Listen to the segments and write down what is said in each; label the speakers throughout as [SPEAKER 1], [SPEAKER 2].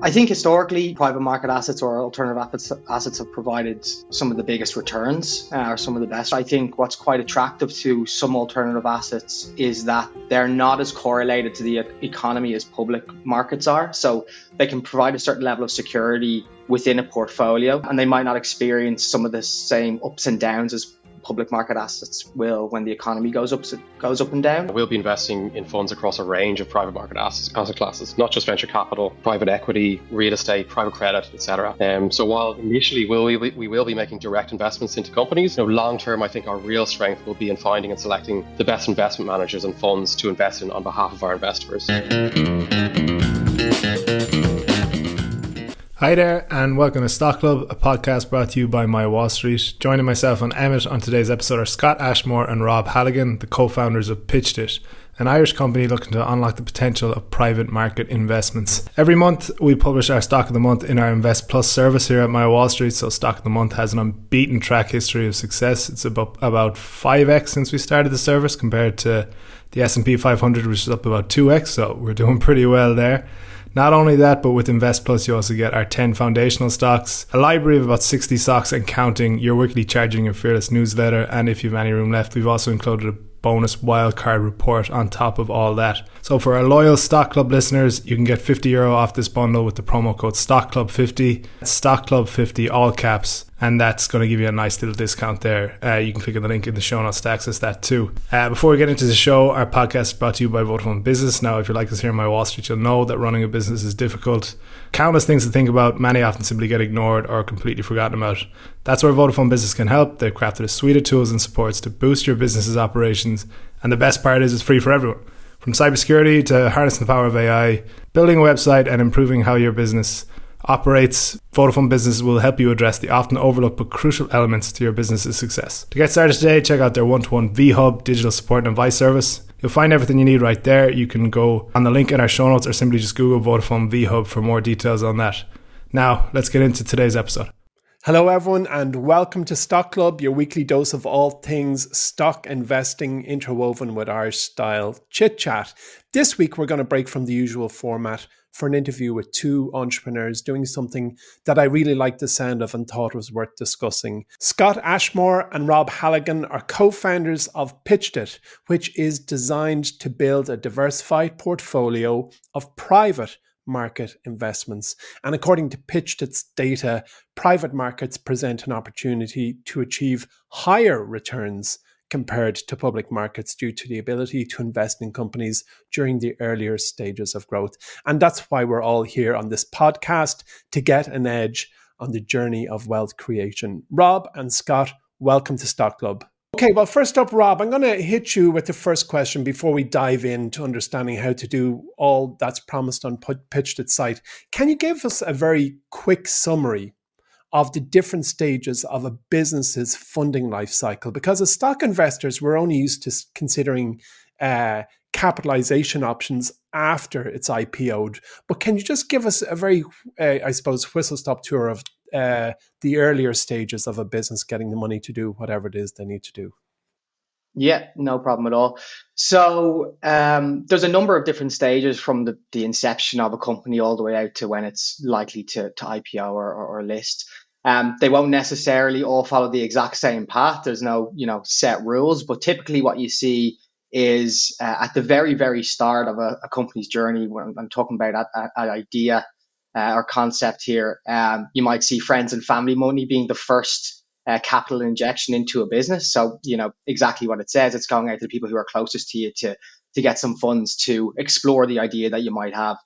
[SPEAKER 1] I think historically, private market assets or alternative assets have provided some of the biggest returns or some of the best. I think what's quite attractive to some alternative assets is that they're not as correlated to the economy as public markets are. So they can provide a certain level of security within a portfolio, and they might not experience some of the same ups and downs as public market assets will when the economy goes up and down.
[SPEAKER 2] We'll be investing in funds across a range of private market asset classes, not just venture capital, private equity, real estate, private credit, etc. So while initially we will be making direct investments into companies, long term I think our real strength will be in finding and selecting the best investment managers and funds to invest in on behalf of our investors.
[SPEAKER 3] Hi there, and welcome to Stock Club, a podcast brought to you by My Wall Street. Joining myself and Emmett on today's episode are Scott Ashmore and Rob Halligan, the co-founders of PitchIt, an Irish company looking to unlock the potential of private market investments. Every month, we publish our Stock of the Month in our Invest Plus service here at My Wall Street, so Stock of the Month has an unbeaten track history of success. It's about 5x since we started the service compared to the S&P 500, which is up about 2x, so we're doing pretty well there. Not only that, but with Invest Plus, you also get our 10 foundational stocks, a library of about 60 stocks and counting, your weekly Charging Your Fearless newsletter, and if you have any room left, we've also included a bonus wildcard report on top of all that. So for our loyal Stock Club listeners, you can get €50 off this bundle with the promo code StockClub50. That's StockClub50, all caps, and that's going to give you a nice little discount there. You can click on the link in the show notes to access that too. Before we get into the show, our podcast is brought to you by Vodafone Business. Now, if you're like us here on My Wall Street, you'll know that running a business is difficult. Countless things to think about, many often simply get ignored or completely forgotten about. That's where Vodafone Business can help. They've crafted a suite of tools and supports to boost your business's operations, and the best part is it's free for everyone. From cybersecurity to harnessing the power of AI, building a website and improving how your business operates, Vodafone Business will help you address the often overlooked but crucial elements to your business's success. To get started today, check out their one-to-one VHub digital support and advice service. You'll find everything you need right there. You can go on the link in our show notes or simply just Google Vodafone VHub for more details on that. Now, let's get into today's episode.
[SPEAKER 4] Hello everyone, and welcome to Stock Club, your weekly dose of all things stock investing interwoven with Irish style chit chat. This week we're going to break from the usual format for an interview with two entrepreneurs doing something that I really liked the sound of and thought was worth discussing. Scott Ashmore and Rob Halligan are co-founders of PitchIt, which is designed to build a diversified portfolio of private market investments. And according to PitchIt's data, private markets present an opportunity to achieve higher returns compared to public markets due to the ability to invest in companies during the earlier stages of growth. And that's why we're all here on this podcast, to get an edge on the journey of wealth creation. Rob and Scott, welcome to Stock Club. Okay, well, first up, Rob, I'm going to hit you with the first question before we dive into understanding how to do all that's promised on PitchIt's site. Can you give us a very quick summary of the different stages of a business's funding life cycle? Because as stock investors, we're only used to considering capitalization options after it's IPO'd. But can you just give us a very, whistle-stop tour of the earlier stages of a business getting the money to do whatever it is they need to do?
[SPEAKER 1] Yeah, no problem at all. So there's a number of different stages from the inception of a company all the way out to when it's likely to IPO or list. They won't necessarily all follow the exact same path. There's no set rules, but typically what you see is at the very, very start of a company's journey, when I'm talking about an idea or concept here, you might see friends and family money being the first capital injection into a business. So, exactly what it says, it's going out to the people who are closest to you to get some funds to explore the idea that you might have.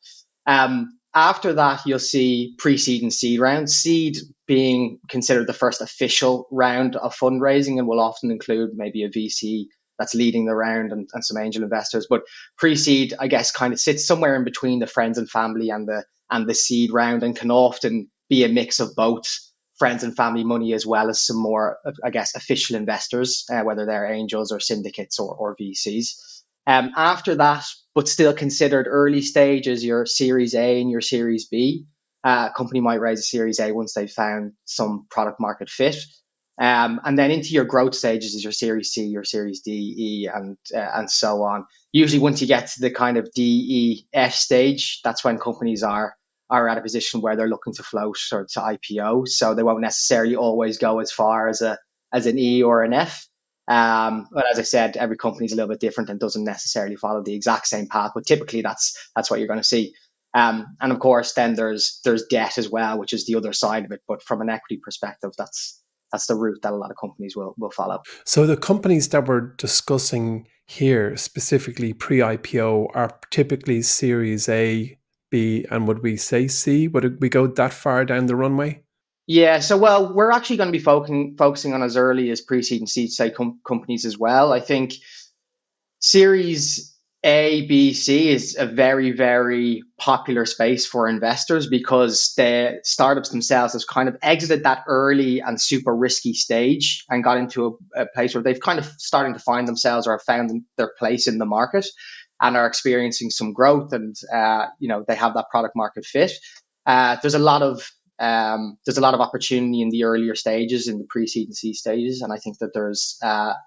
[SPEAKER 1] After that, you'll see pre-seed and seed rounds, seed being considered the first official round of fundraising and will often include maybe a VC that's leading the round and some angel investors. But pre-seed, I guess, kind of sits somewhere in between the friends and family and the seed round, and can often be a mix of both friends and family money as well as some more, I guess, official investors, whether they're angels or syndicates or VCs. After that, but still considered early stages, your Series A and your Series B. A company might raise a Series A once they've found some product market fit. And then into your growth stages is your Series C, your Series D, E, and so on. Usually once you get to the kind of D, E, F stage, that's when companies are are at a position where they're looking to float or to IPO, so they won't necessarily always go as far as an E or an F. But as I said, every company is a little bit different and doesn't necessarily follow the exact same path. But typically, that's what you're going to see. And of course, then there's debt as well, which is the other side of it. But from an equity perspective, that's the route that a lot of companies will follow.
[SPEAKER 4] So the companies that we're discussing here, specifically pre-IPO, are typically Series A, B, and would we say C? Would we go that far down the runway?
[SPEAKER 1] Yeah, so well, we're actually going to be focusing on as early as pre-seed and seed stage companies as well. I think Series A, B, C is a very, very popular space for investors because the startups themselves have kind of exited that early and super risky stage and got into a place where they've kind of starting to find themselves or have found their place in the market and are experiencing some growth, and they have that product market fit. There's a lot of opportunity in the earlier stages, in the pre-seed and seed stages, and I think that there's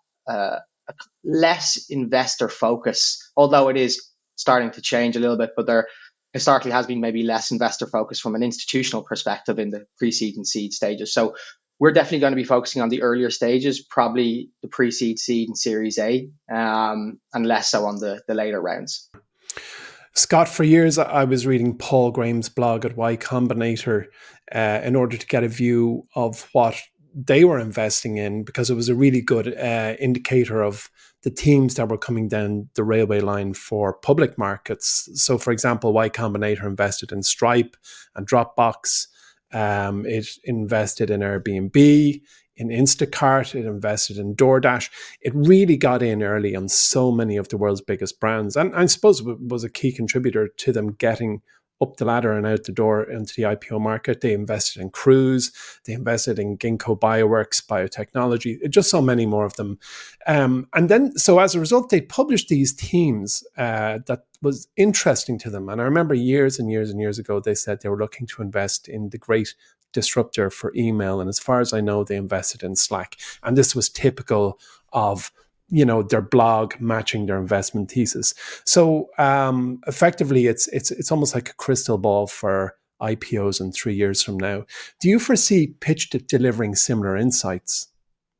[SPEAKER 1] less investor focus, although it is starting to change a little bit, but there historically has been maybe less investor focus from an institutional perspective in the pre-seed and seed stages. So we're definitely going to be focusing on the earlier stages, probably the pre-seed, seed, and Series A, and less so on the later rounds.
[SPEAKER 4] Scott, for years I was reading Paul Graham's blog at Y Combinator in order to get a view of what they were investing in, because it was a really good indicator of the teams that were coming down the railway line for public markets. So, for example, Y Combinator invested in Stripe and Dropbox. It invested in Airbnb, in Instacart, it invested in DoorDash. It really got in early on so many of the world's biggest brands. And I suppose it was a key contributor to them getting up the ladder and out the door into the IPO market. They invested in Cruise, they invested in Ginkgo Bioworks, biotechnology, just so many more of them. And then, so as a result, they published these teams that was interesting to them. And I remember years and years and years ago, they said they were looking to invest in the great disruptor for email. And as far as I know, they invested in Slack. And this was typical of their blog matching their investment thesis. So effectively, it's almost like a crystal ball for IPOs in 3 years from now. Do you foresee PitchDit delivering similar insights?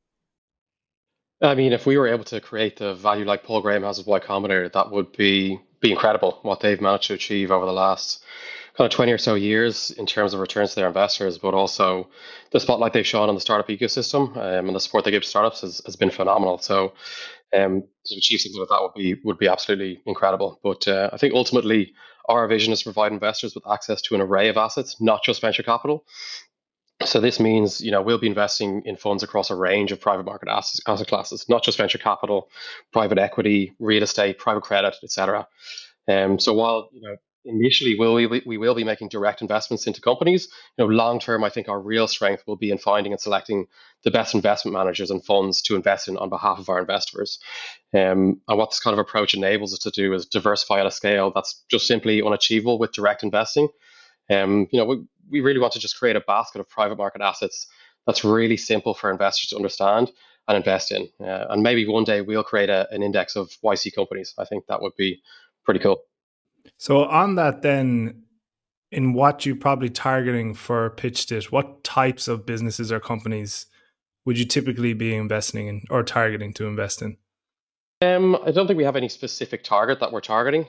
[SPEAKER 2] I mean, if we were able to create the value like Paul Graham has with Y Combinator, that would be incredible, what they've managed to achieve over the last kind of 20 or so years in terms of returns to their investors, but also the spotlight they've shown on the startup ecosystem and the support they give to startups has been phenomenal. So to achieve something like that would be absolutely incredible. But I think ultimately our vision is to provide investors with access to an array of assets, not just venture capital. So this means, we'll be investing in funds across a range of private market asset classes, not just venture capital, private equity, real estate, private credit, etc. So while, initially we will be making direct investments into companies, long term, I think our real strength will be in finding and selecting the best investment managers and funds to invest in on behalf of our investors. And what this kind of approach enables us to do is diversify at a scale that's just simply unachievable with direct investing. We really want to just create a basket of private market assets that's really simple for investors to understand and invest in. And maybe one day we'll create an index of YC companies. I think that would be pretty cool.
[SPEAKER 3] So on that then, in what you're probably targeting for PitchDit, what types of businesses or companies would you typically be investing in or targeting to invest in?
[SPEAKER 2] I don't think we have any specific target that we're targeting.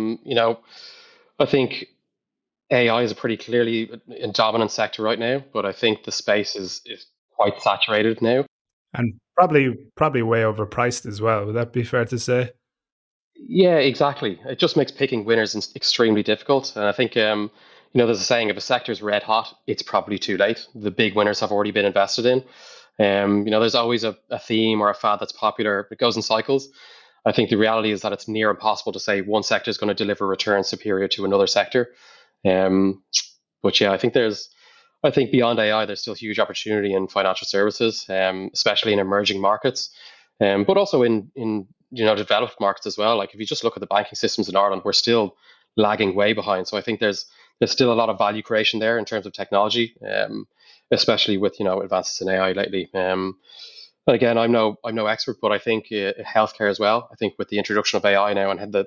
[SPEAKER 2] I think AI is a pretty clearly a dominant sector right now, but I think the space is quite saturated now.
[SPEAKER 3] And probably way overpriced as well. Would that be fair to say?
[SPEAKER 2] Yeah, exactly. It just makes picking winners extremely difficult. And I think, there's a saying, if a sector is red hot, it's probably too late. The big winners have already been invested in. There's always a theme or a fad that's popular. It goes in cycles. I think the reality is that it's near impossible to say one sector is going to deliver returns superior to another sector. But yeah, I think beyond AI, there's still huge opportunity in financial services, especially in emerging markets, but also in developed markets as well. Like if you just look at the banking systems in Ireland, we're still lagging way behind. So I think there's still a lot of value creation there in terms of technology, especially with advances in AI lately. And again, I'm no expert, but I think healthcare as well. I think with the introduction of AI now and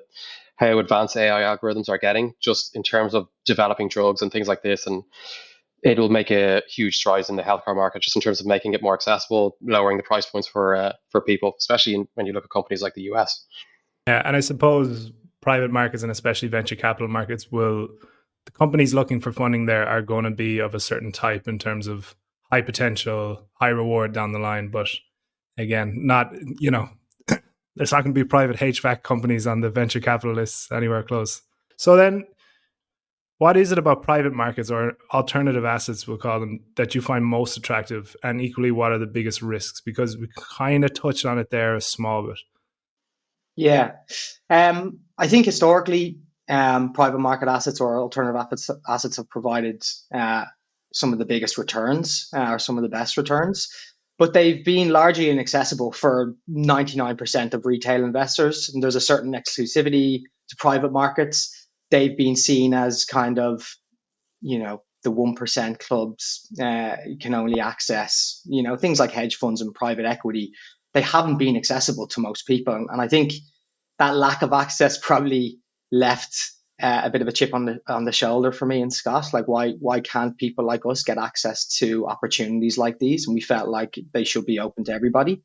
[SPEAKER 2] how advanced AI algorithms are getting, just in terms of developing drugs and things like this. And it will make a huge strides in the healthcare market, just in terms of making it more accessible, lowering the price points for people, especially when you look at companies like the US.
[SPEAKER 3] Yeah, and I suppose private markets and especially venture capital markets the companies looking for funding there are going to be of a certain type in terms of high potential, high reward down the line. But again, not, there's not going to be private HVAC companies on the venture capitalists anywhere close. So then, what is it about private markets or alternative assets, we'll call them, that you find most attractive? And equally, what are the biggest risks? Because we kind of touched on it there a small bit.
[SPEAKER 1] Yeah. I think historically, private market assets or alternative assets have provided some of the biggest returns or some of the best returns, but they've been largely inaccessible for 99% of retail investors. And there's a certain exclusivity to private markets. They've been seen as kind of, the 1% clubs can only access, things like hedge funds and private equity. They haven't been accessible to most people. And I think that lack of access probably left a bit of a chip on the shoulder for me and Scott. Like, why can't people like us get access to opportunities like these? And we felt like they should be open to everybody.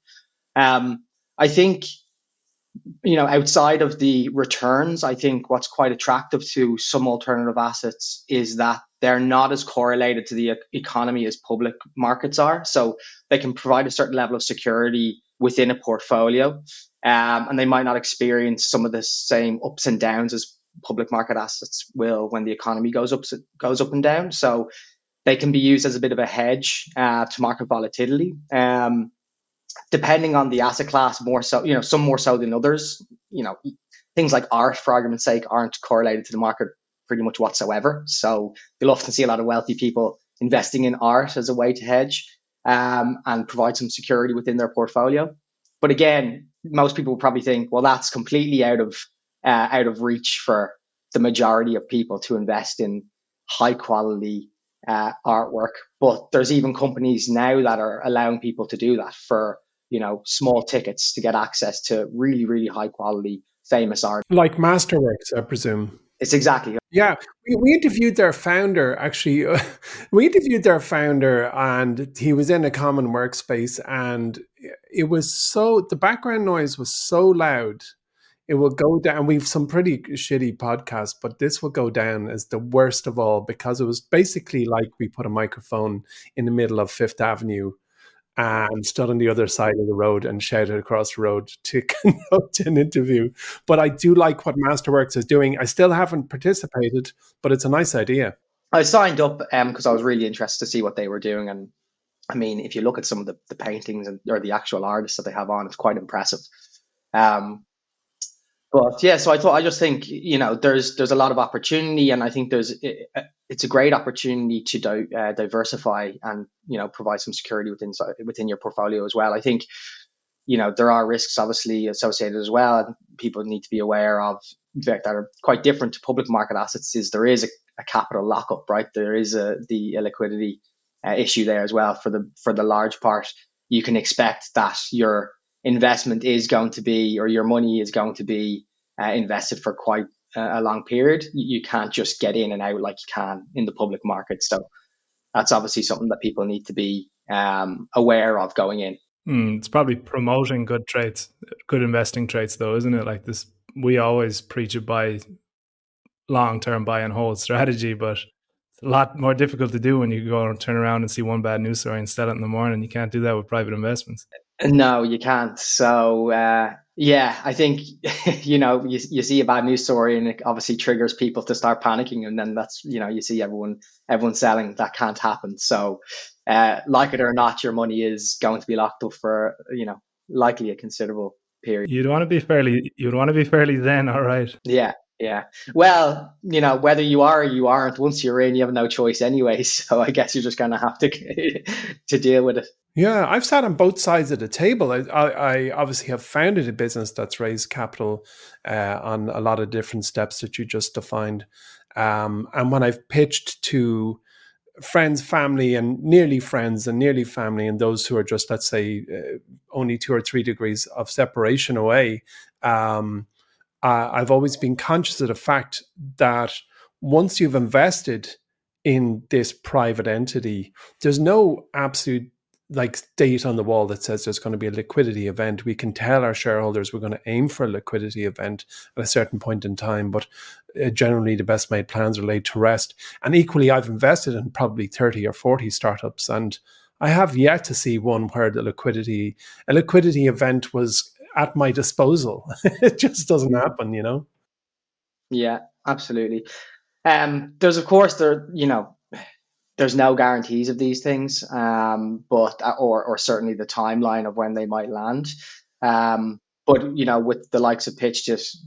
[SPEAKER 1] I think, outside of the returns, I think what's quite attractive to some alternative assets is that they're not as correlated to the economy as public markets are. So they can provide a certain level of security within a portfolio, and they might not experience some of the same ups and downs as public market assets will when the economy goes up and down. So they can be used as a bit of a hedge to market volatility. Depending on the asset class, more so, some more so than others. Things like art, for argument's sake, aren't correlated to the market pretty much whatsoever. So you'll often see a lot of wealthy people investing in art as a way to hedge and provide some security within their portfolio. But again, most people will probably think, well, that's completely out of reach for the majority of people to invest in high quality artwork. But there's even companies now that are allowing people to do that for small tickets to get access to really, really high quality, famous art.
[SPEAKER 4] Like Masterworks, I presume.
[SPEAKER 1] It's exactly.
[SPEAKER 4] Yeah. We interviewed their founder, actually. And he was in a common workspace, and the background noise was so loud. It will go down. We've some pretty shitty podcasts, but this will go down as the worst of all, because it was basically like we put a microphone in the middle of Fifth Avenue and stood on the other side of the road and shouted across the road to conduct an interview. But I do like what Masterworks is doing. I still haven't participated, but it's a nice idea.
[SPEAKER 1] I signed up because I was really interested to see what they were doing. And I mean, if you look at some of the paintings or the actual artists that they have on, it's quite impressive. But yeah, so I just think, there's a lot of opportunity, and I think it's a great opportunity to diversify and, provide some security within your portfolio as well. I think, there are risks obviously associated as well, and people need to be aware of that are quite different to public market assets. There is a capital lockup, right? There is the illiquidity issue there as well for the large part. You can expect that your investment is going to be, or your money is going to be invested for quite a long period. You can't just get in and out like you can in the public market. So that's obviously something that people need to be aware of going in.
[SPEAKER 3] It's probably promoting good traits, good investing traits though, isn't it? Like this, we always preach a long-term buy and hold strategy, but it's a lot more difficult to do when you go and turn around and see one bad news story and sell it in the morning. You can't do that with private investments.
[SPEAKER 1] No, you can't. So I think you see a bad news story and it obviously triggers people to start panicking, and then that's you see everyone selling. That can't happen. So like it or not, your money is going to be locked up for likely a considerable period.
[SPEAKER 3] You'd want to be fairly zen, all right?
[SPEAKER 1] Yeah. Well, whether you are or you aren't, once you're in, you have no choice anyway. So I guess you're just going to have to deal with it.
[SPEAKER 4] Yeah, I've sat on both sides of the table. I obviously have founded a business that's raised capital on a lot of different steps that you just defined. And when I've pitched to friends, family, and nearly friends and nearly family, and those who are just, let's say, only 2 or 3 degrees of separation away, I've always been conscious of the fact that once you've invested in this private entity, there's no absolute like date on the wall that says there's going to be a liquidity event. We can tell our shareholders we're going to aim for a liquidity event at a certain point in time, but generally the best made plans are laid to rest. And equally, I've invested in probably 30 or 40 startups, and I have yet to see one where a liquidity event was at my disposal. It just doesn't happen, you know?
[SPEAKER 1] Yeah, absolutely. There's of course there's no guarantees of these things, but or certainly the timeline of when they might land. But with the likes of Pitch, just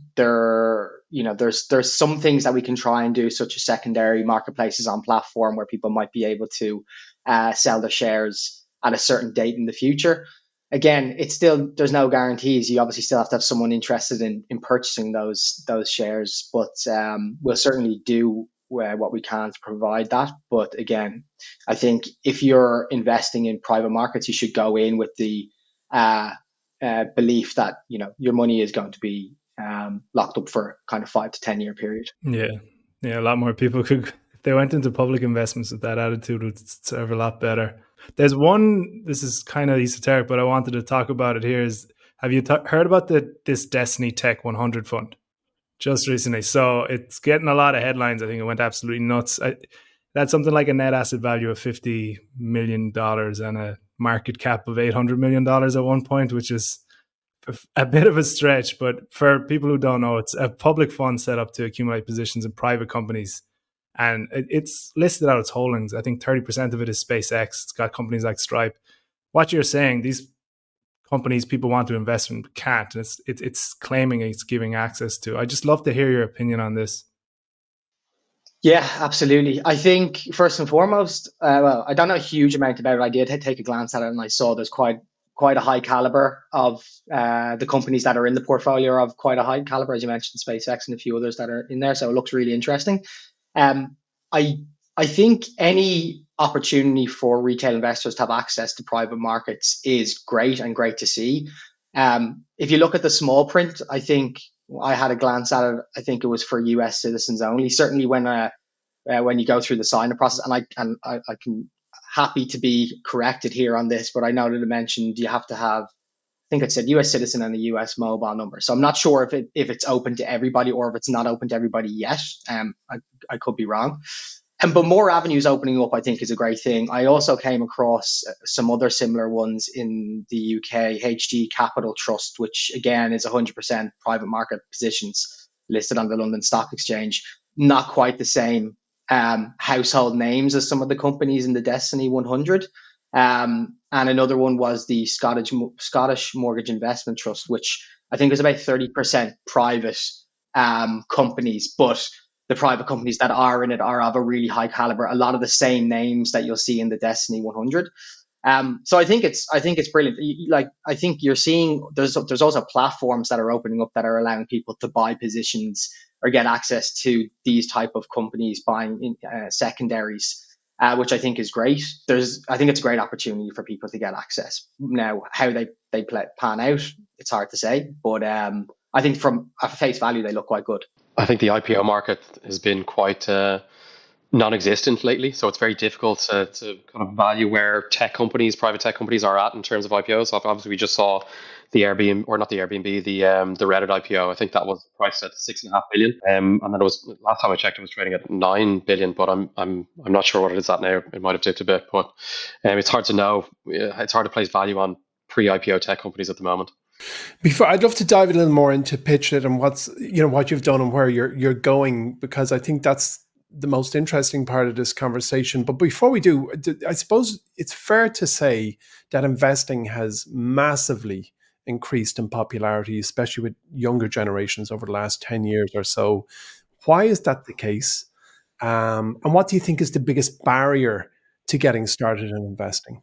[SPEAKER 1] there's some things that we can try and do, such as secondary marketplaces on platform where people might be able to sell their shares at a certain date in the future. Again, there's no guarantees. You obviously still have to have someone interested in purchasing those shares, but we'll certainly do what we can to provide that. But again, I think if you're investing in private markets, you should go in with the belief that your money is going to be locked up for kind of 5 to 10 year period.
[SPEAKER 3] Yeah, a lot more people could, if they went into public investments with that attitude, would serve a lot better. There's one, this is kind of esoteric, but I wanted to talk about it here. Have you heard about this Destiny Tech 100 fund just recently? So it's getting a lot of headlines. I think it went absolutely nuts. That's something like a net asset value of $50 million and a market cap of $800 million at one point, which is a bit of a stretch. But for people who don't know, it's a public fund set up to accumulate positions in private companies. And it's listed out its holdings. I think 30% of it is SpaceX. It's got companies like Stripe. What you're saying, these companies people want to invest in can't. It's claiming it's giving access to. I just love to hear your opinion on this.
[SPEAKER 1] Yeah, absolutely. I think first and foremost, well, I don't know a huge amount about it. I did take a glance at it, and I saw there's quite a high caliber of the companies that are in the portfolio are of quite a high caliber, as you mentioned, SpaceX and a few others that are in there. So it looks really interesting. I think any opportunity for retail investors to have access to private markets is great and great to see. If you look at the small print, I think I had a glance at it. I think it was for US citizens only. Certainly when you go through the sign-up process, and I can happy to be corrected here on this, but I know that it mentioned you have to have, I think it said US citizen and a US mobile number. So I'm not sure if it's open to everybody or if it's not open to everybody yet. I could be wrong. But more avenues opening up, I think, is a great thing. I also came across some other similar ones in the UK, HG Capital Trust, which again is 100% private market positions listed on the London Stock Exchange. Not quite the same household names as some of the companies in the Destiny 100. And another one was the Scottish Mortgage Investment Trust, which I think is about 30% private companies, but the private companies that are in it are of a really high caliber. A lot of the same names that you'll see in the Destiny 100. So I think it's brilliant. Like, I think you're seeing there's also platforms that are opening up that are allowing people to buy positions or get access to these type of companies buying secondaries, which I think is great. I think it's a great opportunity for people to get access. Now, how they pan out, it's hard to say, but I think from a face value, they look quite good.
[SPEAKER 2] I think the IPO market has been quite non-existent lately, so it's very difficult to kind of value where private tech companies are at in terms of IPOs. Obviously, we just saw the Airbnb, or not the Airbnb, the Reddit IPO. I think that was priced at $6.5 billion, and then it was, last time I checked, it was trading at $9 billion. But I'm not sure what it is at now. It might have dipped a bit, but it's hard to know. It's hard to place value on pre-IPO tech companies at the moment.
[SPEAKER 4] I'd love to dive a little more into PitchIt and what you've done and where you're going, because I think that's the most interesting part of this conversation. But before we do, I suppose it's fair to say that investing has massively increased in popularity, especially with younger generations over the last 10 years or so. Why is that the case? And what do you think is the biggest barrier to getting started in investing?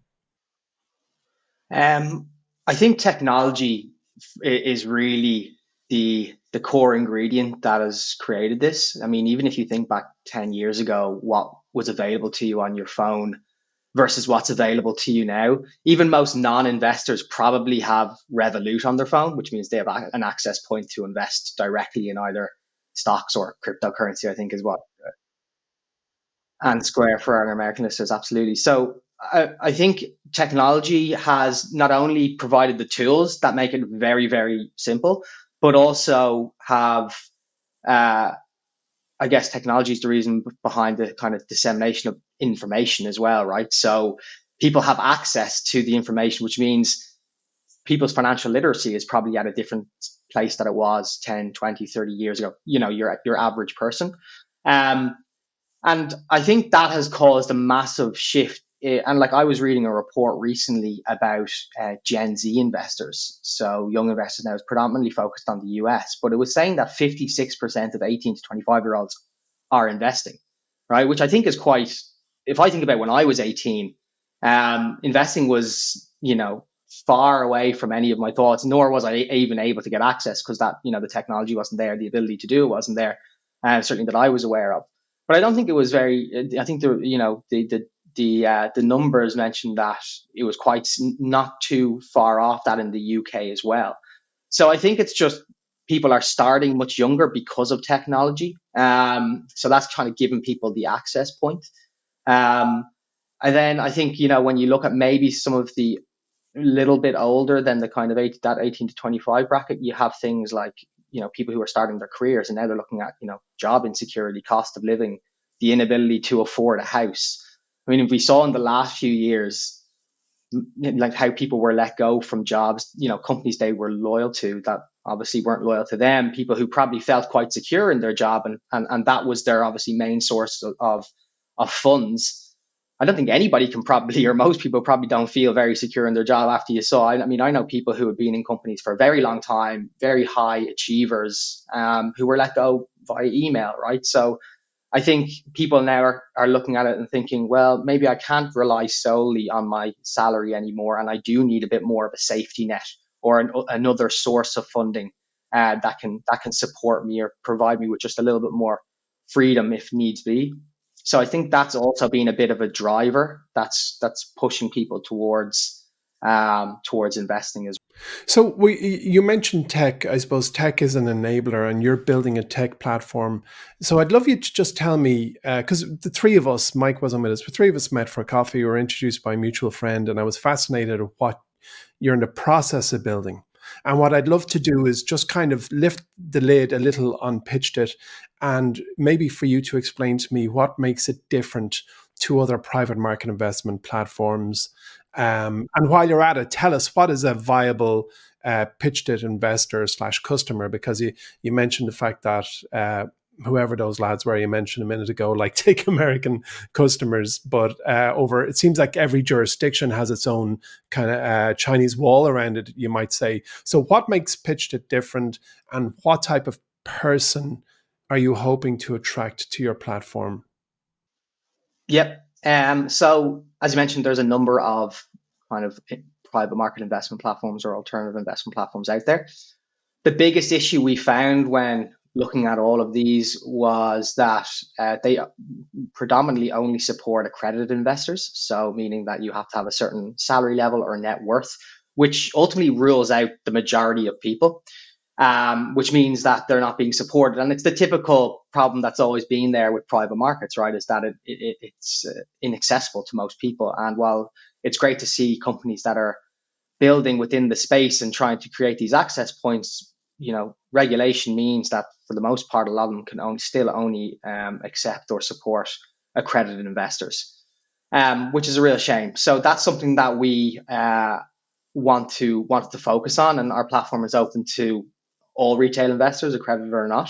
[SPEAKER 1] I think technology is really the core ingredient that has created this. I mean, even if you think back 10 years ago, what was available to you on your phone versus what's available to you now. Even most non-investors probably have Revolut on their phone, which means they have an access point to invest directly in either stocks or cryptocurrency, I think is what. And Square for our American listeners, absolutely. So I think technology has not only provided the tools that make it very, very simple, but also have, I guess technology is the reason behind the kind of dissemination of information as well, right? So people have access to the information, which means people's financial literacy is probably at a different place that it was 10, 20, 30 years ago, your average person. And I think that has caused a massive shift. And like I was reading a report recently about Gen Z investors. So young investors now is predominantly focused on the US, but it was saying that 56% of 18 to 25-year-olds are investing, right? Which I think is quite, if I think about when I was 18, investing was, far away from any of my thoughts, nor was I even able to get access because that, the technology wasn't there, the ability to do it wasn't there, certainly that I was aware of. But I don't think it was very. I think the numbers mentioned that it was quite not too far off that in the UK as well. So I think it's just people are starting much younger because of technology. So that's kind of giving people the access point. And then I think when you look at maybe some of the little bit older than the kind of 18 to 25 bracket, you have things like people who are starting their careers and now they're looking at, job insecurity, cost of living, the inability to afford a house. I mean, if we saw in the last few years, like how people were let go from jobs, companies they were loyal to that obviously weren't loyal to them, people who probably felt quite secure in their job and that was their obviously main source of funds. I don't think anybody can probably, or most people probably don't feel very secure in their job after you saw. I mean, I know people who have been in companies for a very long time, very high achievers, who were let go via email, right? So I think people now are looking at it and thinking, well, maybe I can't rely solely on my salary anymore, and I do need a bit more of a safety net or another source of funding that can support me or provide me with just a little bit more freedom if needs be. So I think that's also been a bit of a driver that's pushing people towards investing as well.
[SPEAKER 4] So you mentioned tech. I suppose tech is an enabler and you're building a tech platform. So I'd love you to just tell me, because the three of us, Mike wasn't with us, but three of us met for coffee. We were introduced by a mutual friend and I was fascinated at what you're in the process of building. And what I'd love to do is just kind of lift the lid a little on Pitched It and maybe for you to explain to me what makes it different to other private market investment platforms. And while you're at it, tell us what is a viable Pitched It investor / customer, because you mentioned the fact that whoever those lads were you mentioned a minute ago, like take American customers, but it seems like every jurisdiction has its own kind of Chinese wall around it, you might say. So what makes Pitched It different and what type of person are you hoping to attract to your platform?
[SPEAKER 1] Yep. So as you mentioned, there's a number of kind of private market investment platforms or alternative investment platforms out there. The biggest issue we found when looking at all of these was that they predominantly only support accredited investors. So meaning that you have to have a certain salary level or net worth, which ultimately rules out the majority of people, which means that they're not being supported. And it's the typical problem that's always been there with private markets, right? Is that it's inaccessible to most people. And while it's great to see companies that are building within the space and trying to create these access points, regulation means that for the most part, a lot of them can only accept or support accredited investors, which is a real shame. So that's something that we wanted to focus on, and our platform is open to all retail investors, accredited or not.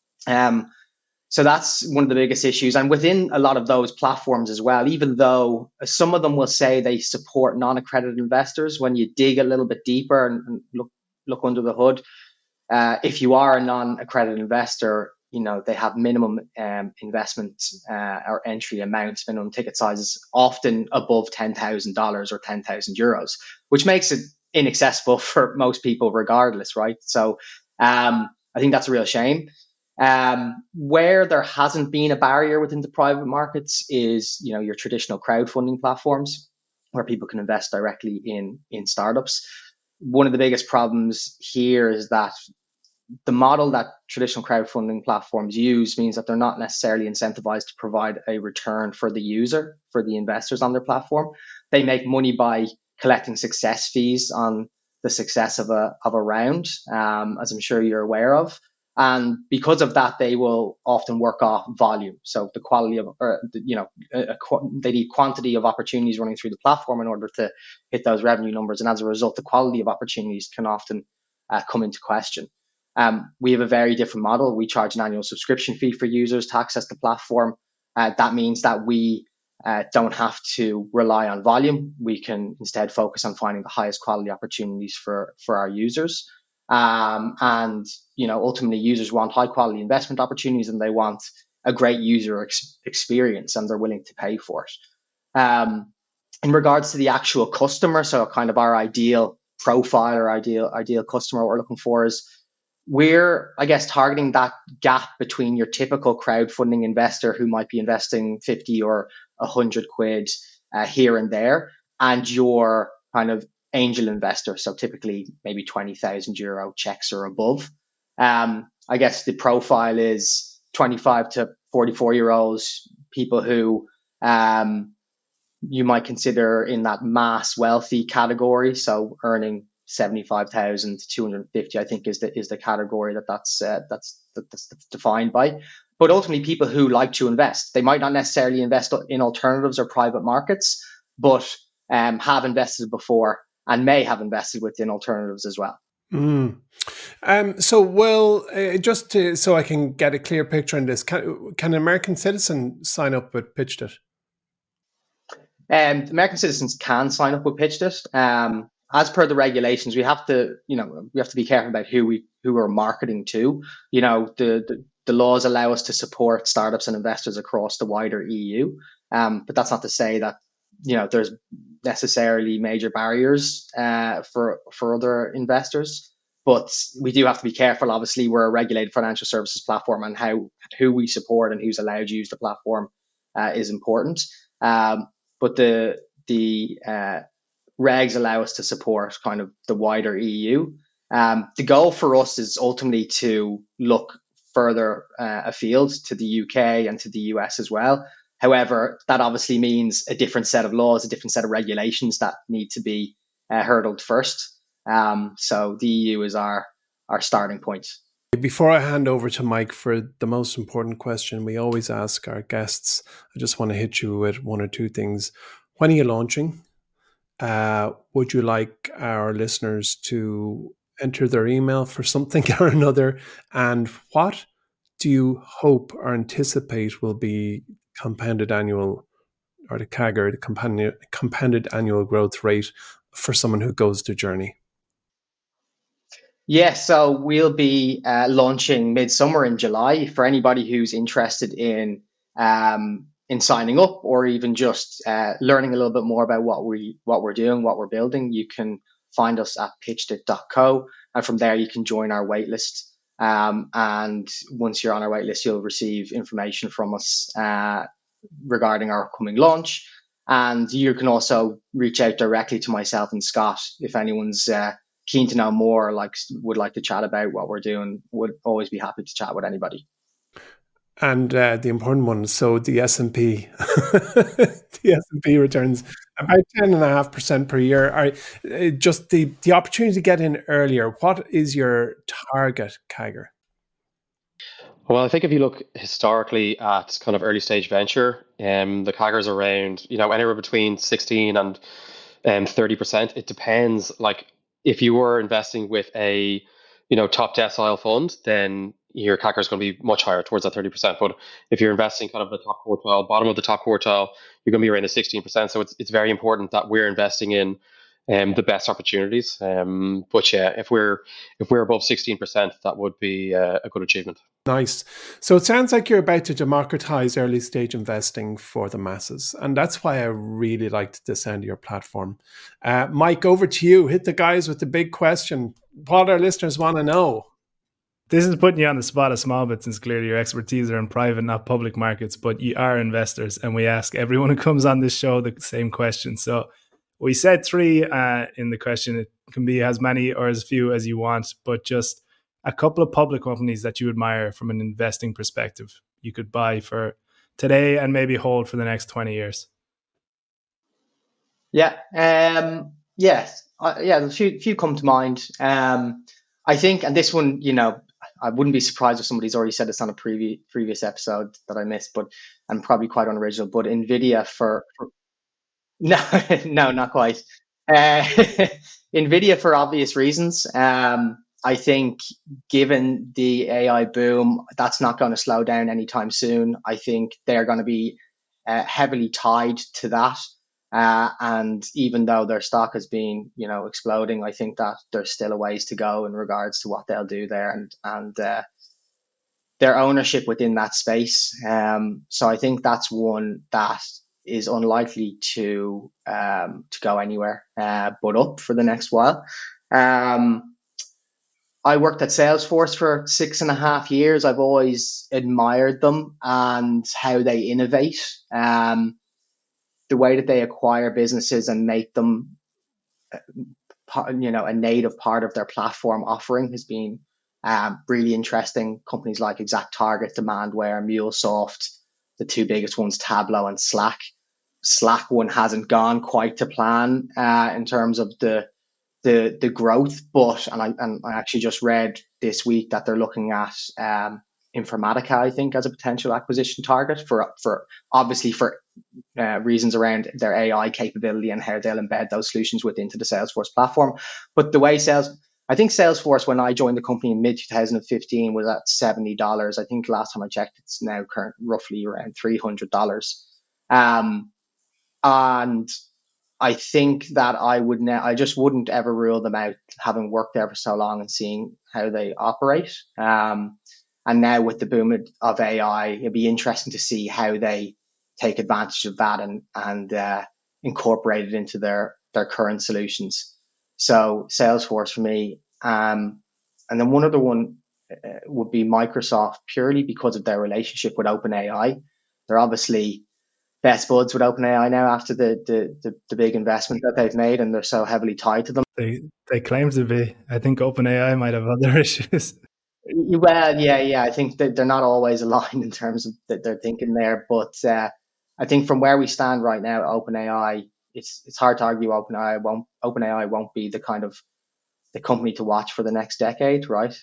[SPEAKER 1] So that's one of the biggest issues. And within a lot of those platforms as well, even though some of them will say they support non-accredited investors, when you dig a little bit deeper and look under the hood, if you are a non-accredited investor, they have minimum investment or entry amounts, minimum ticket sizes, often above $10,000 or 10,000 euros, which makes it inaccessible for most people regardless, right? So I think that's a real shame. Where there hasn't been a barrier within the private markets is, your traditional crowdfunding platforms where people can invest directly in startups. One of the biggest problems here is that the model that traditional crowdfunding platforms use means that they're not necessarily incentivized to provide a return for the user, for the investors on their platform. They make money by collecting success fees on the success of a round, as I'm sure you're aware of. And because of that, they will often work off volume. So the quality of, they need quantity of opportunities running through the platform in order to hit those revenue numbers. And as a result, the quality of opportunities can often come into question. We have a very different model. We charge an annual subscription fee for users to access the platform. That means that we don't have to rely on volume. We can instead focus on finding the highest quality opportunities for our users. And ultimately, users want high quality investment opportunities, and they want a great user experience, and they're willing to pay for it. In regards to the actual customer, so kind of our ideal profile or ideal customer, what we're looking for is we're, I guess, targeting that gap between your typical crowdfunding investor who might be investing 50 or 100 quid here and there, and your kind of angel investor. So typically maybe 20,000 euro checks or above. I guess the profile is 25 to 44-year-olds, people who you might consider in that mass wealthy category. So earning 75,000 to 250, I think is the category that's defined by. But ultimately, people who like to invest, they might not necessarily invest in alternatives or private markets, but have invested before and may have invested within alternatives as well.
[SPEAKER 4] So, Will, so I can get a clear picture on this, can an American citizen sign up with PitchIt?
[SPEAKER 1] American citizens can sign up with PitchIt. As per the regulations, we have to be careful about who we're marketing to. The laws allow us to support startups and investors across the wider EU, but that's not to say that there's necessarily major barriers for other investors. But we do have to be careful. Obviously, we're a regulated financial services platform, and who we support and who's allowed to use the platform is important. But the regs allow us to support kind of the wider EU. The goal for us is ultimately to look further afield to the UK and to the US as well. However, that obviously means a different set of laws, a different set of regulations that need to be hurdled first. So the EU is our starting point.
[SPEAKER 4] Before I hand over to Mike for the most important question we always ask our guests, I just want to hit you with one or two things. When are you launching? Would you like our listeners to enter their email for something or another? And what do you hope or anticipate will be compounded annual, or the CAGR, the compounded annual growth rate for someone who goes the journey?
[SPEAKER 1] Yeah, so we'll be launching midsummer in July. For anybody who's interested in signing up, or even just learning a little bit more about what we're doing, what we're building, you can find us at pitchit.co, and from there you can join our waitlist. And once you're on our waitlist, you'll receive information from us regarding our upcoming launch. And you can also reach out directly to myself and Scott if anyone's keen to know more, would like to chat about what we're doing. Would always be happy to chat with anybody.
[SPEAKER 4] And the important one, so the S&P, the S&P returns about 10.5% per year. Just the opportunity to get in earlier. What is your target CAGR?
[SPEAKER 2] Well, I think if you look historically at kind of early stage venture, the CAGR is around anywhere between 16 and 30%. It depends. Like if you were investing with a top decile fund, then your CAGR is going to be much higher, towards that 30%. But if you're investing kind of the top quartile, bottom of the top quartile, you're going to be around the 16%. So it's very important that we're investing in the best opportunities. But yeah, if we're above 16%, that would be a good achievement.
[SPEAKER 4] Nice. So it sounds like you're about to democratize early stage investing for the masses. And that's why I really liked the sound of your platform. Mike, over to you. Hit the guys with the big question. What our listeners want to know.
[SPEAKER 3] This is putting you on the spot a small bit, since clearly your expertise are in private, not public markets, but you are investors, and we ask everyone who comes on this show the same question. So we said 3 in the question. It can be as many or as few as you want, but just a couple of public companies that you admire from an investing perspective you could buy for today and maybe hold for the next 20 years.
[SPEAKER 1] Yeah. Yes. A few come to mind. I think, and this one, I wouldn't be surprised if somebody's already said this on a previous episode that I missed, but I'm probably quite unoriginal. But Nvidia for no, no, not quite. Nvidia for obvious reasons. I think given the AI boom, that's not going to slow down anytime soon. I think they're going to be heavily tied to that. And even though their stock has been, exploding, I think that there's still a ways to go in regards to what they'll do there and their ownership within that space. So I think that's one that is unlikely to go anywhere, but up for the next while. I worked at Salesforce for 6.5 years. I've always admired them and how they innovate. The way that they acquire businesses and make them, a native part of their platform offering has been really interesting. Companies like ExactTarget, Demandware, MuleSoft, the 2 biggest ones, Tableau and Slack. Slack one hasn't gone quite to plan in terms of the growth, but I actually just read this week that they're looking at Informatica, I think, as a potential acquisition target for obviously for reasons around their AI capability and how they'll embed those solutions into the Salesforce platform. But the way I think Salesforce, when I joined the company in mid-2015, was at $70. I think last time I checked, it's now roughly around $300. And I think that I just wouldn't ever rule them out, having worked there for so long and seeing how they operate. And now with the boom of AI, it'd be interesting to see how they take advantage of that and incorporate it into their current solutions. So Salesforce for me. And then one other one would be Microsoft, purely because of their relationship with OpenAI. They're obviously best buds with OpenAI now after the big investment that they've made, and they're so heavily tied to them.
[SPEAKER 3] They claim to be. I think OpenAI might have other issues.
[SPEAKER 1] Well, yeah. I think that they're not always aligned in terms of that they're thinking there. But I think from where we stand right now, OpenAI, it's hard to argue OpenAI won't be the kind of the company to watch for the next decade, right?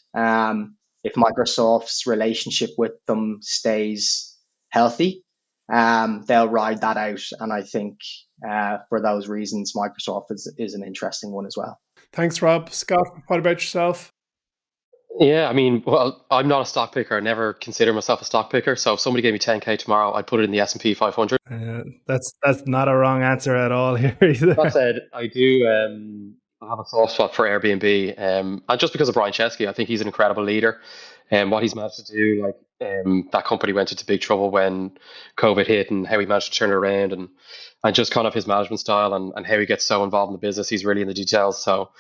[SPEAKER 1] If Microsoft's relationship with them stays healthy, they'll ride that out. And I think for those reasons, Microsoft is an interesting one as well.
[SPEAKER 4] Thanks, Rob. Scott, what about yourself?
[SPEAKER 2] Yeah, I mean, well, I'm not a stock picker. I never consider myself a stock picker. So if somebody gave me 10K tomorrow, I'd put it in the S&P 500.
[SPEAKER 3] That's not a wrong answer at all here either.
[SPEAKER 2] That said, I do have a soft spot for Airbnb. And just because of Brian Chesky, I think he's an incredible leader. And what he's managed to do, that company went into big trouble when COVID hit, and how he managed to turn it around, and just kind of his management style and how he gets so involved in the business. He's really in the details. So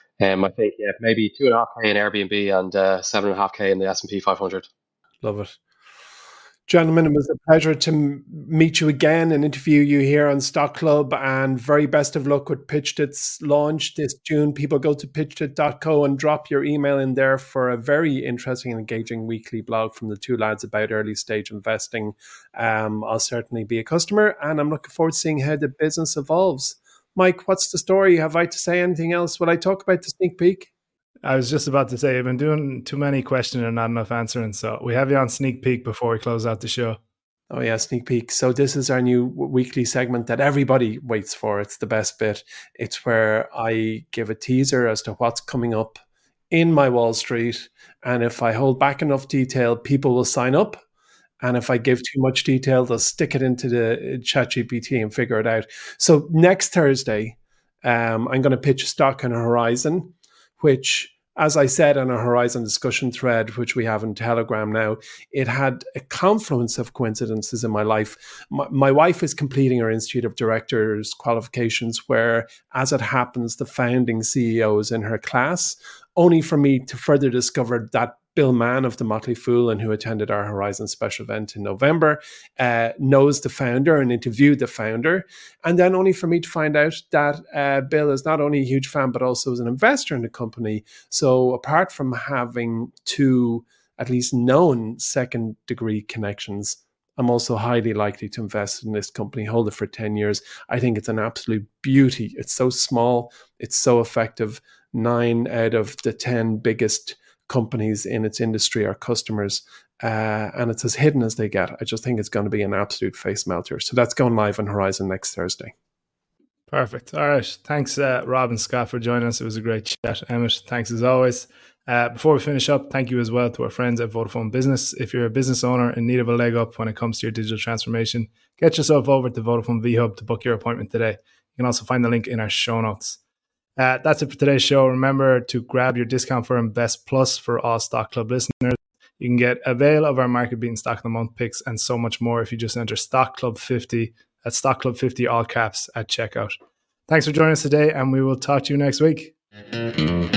[SPEAKER 2] I think maybe 2.5K in Airbnb and 7.5K in the S&P 500.
[SPEAKER 4] Love it. Gentlemen, it was a pleasure to meet you again and interview you here on Stock Club, and very best of luck with PitchIt's launch this June. People go to pitchit.co and drop your email in there for a very interesting and engaging weekly blog from the 2 lads about early stage investing. I'll certainly be a customer, and I'm looking forward to seeing how the business evolves. Mike, what's the story? Have I to say anything else? Will I talk about the sneak peek?
[SPEAKER 3] I was just about to say, I've been doing too many questions and not enough answering. So we have you on sneak peek before we close out the show.
[SPEAKER 4] Oh yeah, sneak peek. So this is our new weekly segment that everybody waits for. It's the best bit. It's where I give a teaser as to what's coming up in my Wall Street. And if I hold back enough detail, people will sign up. And if I give too much detail, they'll stick it into the ChatGPT and figure it out. So next Thursday, I'm going to pitch a stock on Horizon, which, as I said on a Horizon discussion thread, which we have in Telegram now, it had a confluence of coincidences in my life. My wife is completing her Institute of Directors qualifications, where, as it happens, the founding CEO is in her class, only for me to further discover that Bill Mann of the Motley Fool, and who attended our Horizon special event in November, knows the founder and interviewed the founder. And then only for me to find out that Bill is not only a huge fan, but also is an investor in the company. So apart from having two at least known second degree connections, I'm also highly likely to invest in this company, hold it for 10 years. I think it's an absolute beauty. It's so small. It's so effective. 9 out of the 10 biggest companies in its industry are customers, and it's as hidden as they get. I just think it's going to be an absolute face melter. So that's going live on Horizon next Thursday.
[SPEAKER 3] Perfect. All right. Thanks, Rob and Scott, for joining us. It was a great chat. Emmett, thanks as always. Before we finish up, thank you as well to our friends at Vodafone Business. If you're a business owner in need of a leg up when it comes to your digital transformation, get yourself over to Vodafone VHub to book your appointment today. You can also find the link in our show notes. That's it for today's show. Remember to grab your discount for Invest Plus for all Stock Club listeners. You can get avail of our market beating Stock of the Month picks and so much more if you just enter Stock Club 50 at Stock Club 50 all caps at checkout. Thanks for joining us today, and we will talk to you next week.